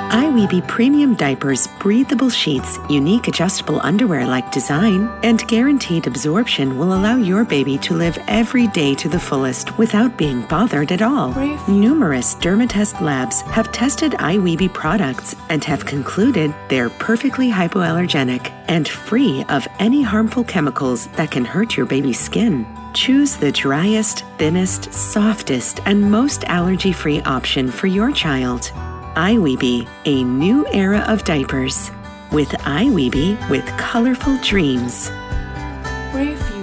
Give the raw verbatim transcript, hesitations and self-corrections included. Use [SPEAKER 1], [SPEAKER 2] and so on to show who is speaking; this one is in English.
[SPEAKER 1] iWeeby Premium Diapers breathable sheets, unique adjustable underwear-like design, and guaranteed absorption will allow your baby to live every day to the fullest without being bothered at all.
[SPEAKER 2] Brief.
[SPEAKER 1] Numerous dermatest labs have tested iWeeby products and have concluded they're perfectly hypoallergenic and free of any harmful chemicals that can hurt your baby's skin. Choose the driest, thinnest, softest, and most allergy-free option for your child. iWeeby, a new era of diapers. With iWeeby with colorful dreams.
[SPEAKER 2] Brief.